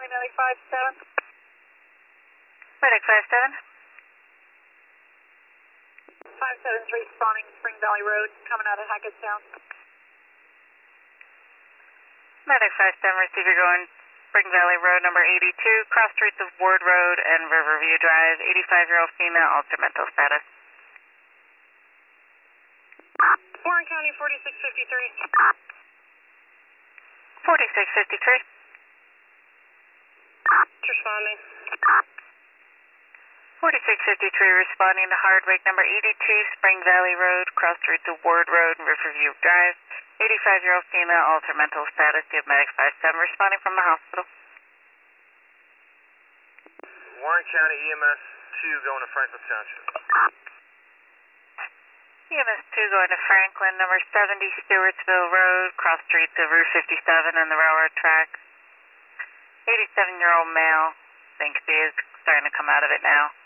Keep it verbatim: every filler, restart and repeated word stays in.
responding medic five seven. Medic five seven. five seven's responding Spring Valley Road, coming out of Hackettstown. Medic five seven, receiver going Spring Valley Road number eighty-two, cross streets of Ward Road and Riverview Drive, eighty-five-year-old female, altered mental status. Warren County forty-six fifty-three. forty-six fifty-three. Responding. forty-six fifty-three responding to Hardwick number eighty-two, Spring Valley Road, cross streets of Ward Road and Riverview Drive, eighty-five-year-old female, altered mental status. You have medic five seven responding from the hospital. Warren County E M S two going to Franklin Township. E M S two going to Franklin, number seventy, Stewartsville Road, cross streets of Route fifty-seven and the railroad track. eighty-seven-year-old male, thinks he is starting to come out of it now.